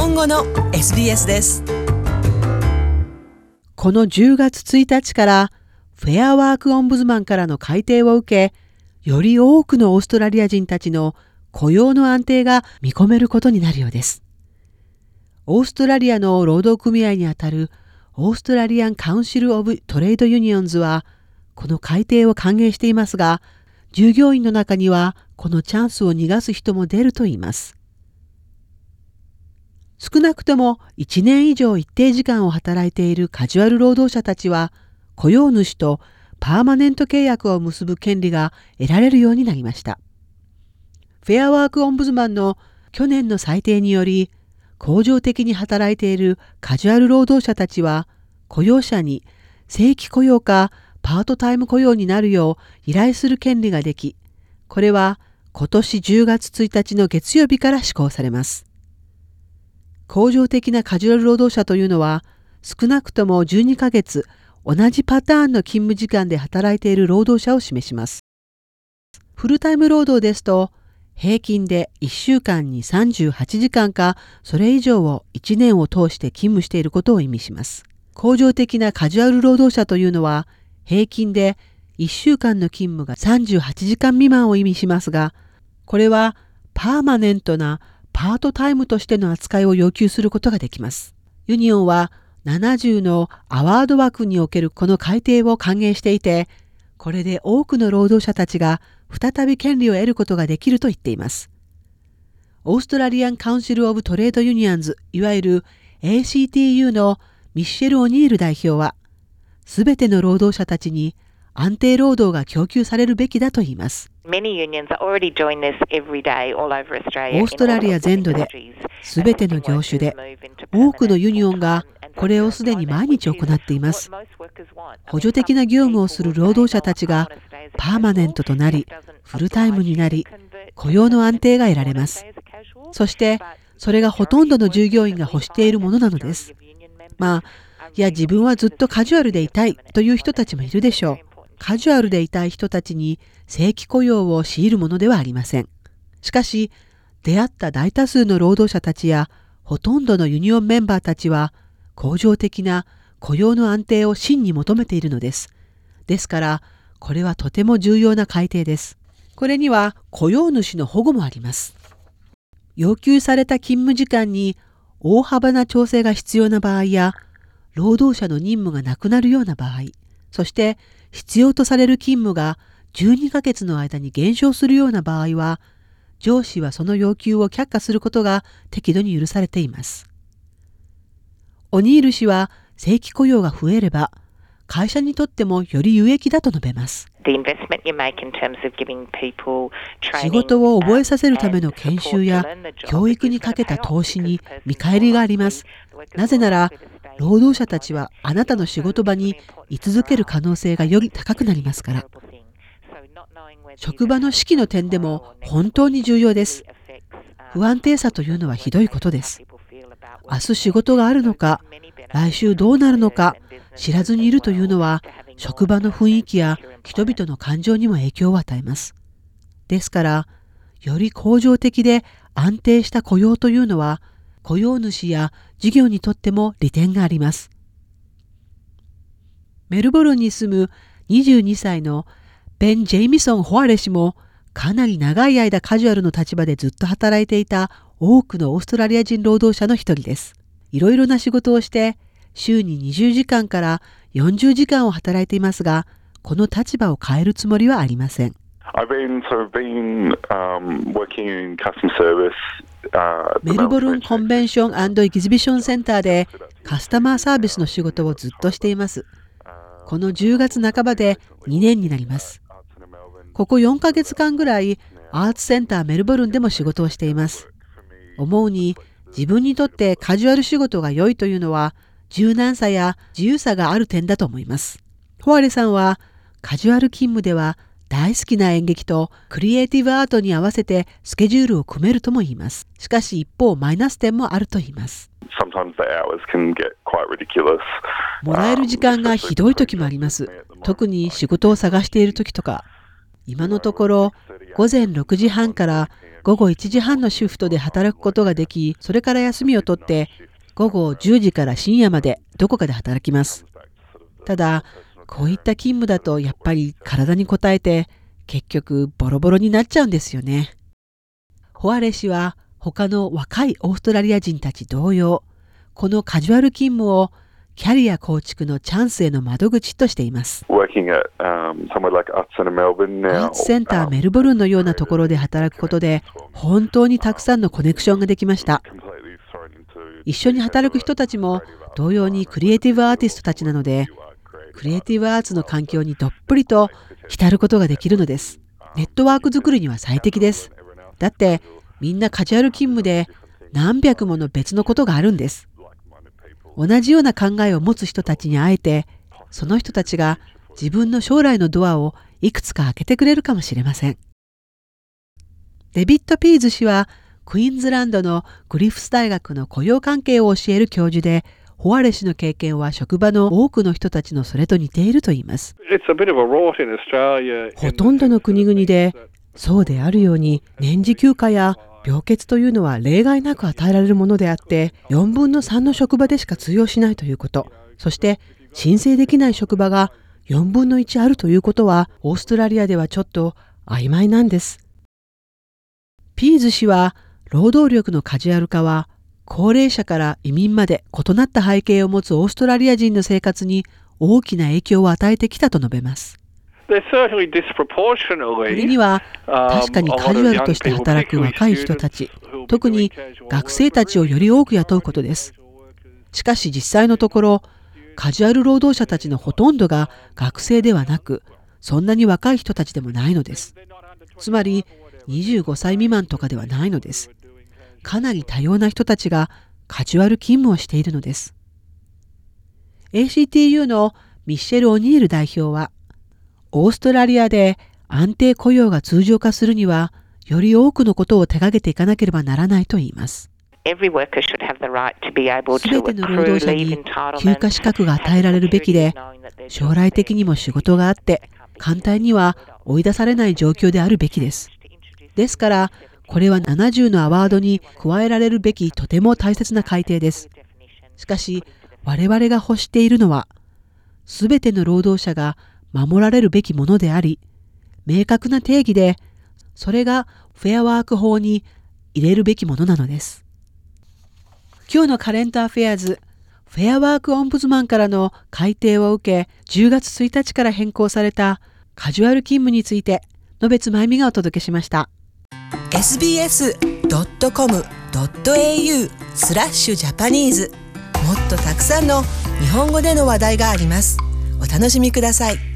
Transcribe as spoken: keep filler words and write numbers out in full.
本語の エスビーエス です。 このじゅうがつついたちからフェアワークオンブズマンからの改定を受け、より多くのオーストラリア人たちの雇用の安定が見込めることになるようです。オーストラリアの労働組合にあたるオーストラリアン・カウンシル・オブ・トレード・ユニオンズはこの改定を歓迎していますが、従業員の中にはこのチャンスを逃がす人も出るといいます。少なくともいちねん以上一定時間を働いているカジュアル労働者たちは、雇用主とパーマネント契約を結ぶ権利が得られるようになりました。フェアワークオンブズマンの去年の裁定により、恒常的に働いているカジュアル労働者たちは、雇用者に正規雇用かパートタイム雇用になるよう依頼する権利ができ、これは今年じゅうがつついたちの月曜日から施行されます。恒常的なカジュアル労働者というのは、少なくともじゅうにかげつ同じパターンの勤務時間で働いている労働者を示します。フルタイム労働ですと、平均でいっしゅうかんにさんじゅうはちじかんかそれ以上をいちねんを通して勤務していることを意味します。恒常的なカジュアル労働者というのは、平均でいっしゅうかんの勤務がさんじゅうはちじかん未満を意味しますが、これはパーマネントなパートタイムとしての扱いを要求することができます。ユニオンはななじゅうのアワード枠におけるこの改定を歓迎していて、これで多くの労働者たちが再び権利を得ることができると言っています。オーストラリアン・カウンシル・オブ・トレード・ユニオンズ、いわゆる エーシーティーユー のミッシェル・オニール代表は、すべての労働者たちに安定労働が供給されるべきだと言います。オーストラリア全土ですべての業種で多くのユニオンがこれをすでに毎日行っています。補助的な業務をする労働者たちがパーマネントとなり、フルタイムになり、雇用の安定が得られます。そしてそれがほとんどの従業員が欲しているものなのです。まあ、いや自分はずっとカジュアルでいたいという人たちもいるでしょう。カジュアルでいたい人たちに正規雇用を強いるものではありません。しかし、出会った大多数の労働者たちやほとんどのユニオンメンバーたちは、恒常的な雇用の安定を真に求めているのです。ですから、これはとても重要な改定です。これには雇用主の保護もあります。要求された勤務時間に大幅な調整が必要な場合や、労働者の任務がなくなるような場合、そして必要とされる勤務がじゅうにかげつの間に減少するような場合は、上司はその要求を却下することが適度に許されています。オニール氏は正規雇用が増えれば、会社にとってもより有益だと述べます。仕事を覚えさせるための研修や教育にかけた投資に見返りがあります。なぜなら、労働者たちはあなたの仕事場に居続ける可能性がより高くなりますから。職場の士気の点でも本当に重要です。不安定さというのはひどいことです。明日仕事があるのか、来週どうなるのか知らずにいるというのは、職場の雰囲気や人々の感情にも影響を与えます。ですから、より恒常的で安定した雇用というのは、雇用主や事業にとっても利点があります。メルボルンに住むにじゅうにさいのベン・ジェイミソン・ホアレ氏も、かなり長い間カジュアルの立場でずっと働いていた多くのオーストラリア人労働者の一人です。いろいろな仕事をして、週ににじゅうじかんからよんじゅうじかんを働いていますが、この立場を変えるつもりはありません。メルボルンコンベンション&エキシビションセンターでカスタマーサービスの仕事をずっとしています。このじゅうがつなかばでにねんになります。ここよんかげつかんぐらいアーツセンターメルボルンでも仕事をしています。思うに自分にとってカジュアル仕事が良いというのは柔軟さや自由さがある点だと思います。ホアレさんはカジュアル勤務では大好きな演劇とクリエイティブアートに合わせてスケジュールを組めるとも言います。しかし一方マイナス点もあると言います。もらえる時間がひどい時もあります。特に仕事を探している時とか。 今のところごぜんろくじはんからごごいちじはんのシフトで働くことができ、それから休みを取ってごごじゅうじから深夜までどこかで働きます。ただ、こういった勤務だとやっぱり体に応えて結局ボロボロになっちゃうんですよね。ホアレ氏は他の若いオーストラリア人たち同様、このカジュアル勤務をキャリア構築のチャンスへの窓口としています。アーツセンターメルボルンのようなところで働くことで本当にたくさんのコネクションができました。一緒に働く人たちも同様にクリエイティブアーティストたちなので、クリエイティブアーツの環境にどっぷりと浸ることができるのです。ネットワーク作りには最適です。だってみんなカジュアル勤務で何百もの別のことがあるんです。同じような考えを持つ人たちに会えて、その人たちが自分の将来のドアをいくつか開けてくれるかもしれません。デビッド・ピーズ氏はクイーンズランドのグリフス大学の雇用関係を教える教授で、ホアレ氏の経験は職場の多くの人たちのそれと似ていると言います。ほとんどの国々でそうであるように、年次休暇や病欠というのは例外なく与えられるものであって、よんぶんのさんの職場でしか通用しないということ、そして申請できない職場がよんぶんのいちあるということは、オーストラリアではちょっと曖昧なんです。ピーズ氏は、労働力のカジュアル化は、高齢者から移民まで異なった背景を持つオーストラリア人の生活に大きな影響を与えてきたと述べます。これには確かにカジュアルとして働く若い人たち、特に学生たちをより多く雇うことです。しかし実際のところ、カジュアル労働者たちのほとんどが学生ではなく、そんなに若い人たちでもないのです。つまりにじゅうごさい未満とかではないのです。かなり多様な人たちがカジュアル勤務をしているのです。エーシーティーユー のミッシェル・オニール代表は、オーストラリアで安定雇用が通常化するには、より多くのことを手掛けていかなければならないと言います。すべての労働者に休暇資格が与えられるべきで、将来的にも仕事があって、簡単には追い出されない状況であるべきです。ですから、これはななじゅうのアワードに加えられるべきとても大切な改定です。しかし、我々が欲しているのは、すべての労働者が守られるべきものであり、明確な定義で、それがフェアワーク法に入れるべきものなのです。今日のカレントアフェアーズ、フェアワークオンブズマンからの改定を受け、じゅうがつついたちから変更されたカジュアル勤務について、野別真由美がお届けしました。 エスビーエスドットコムドットエーユー スラッシュジャパニーズ、もっとたくさんの日本語での話題があります。お楽しみください。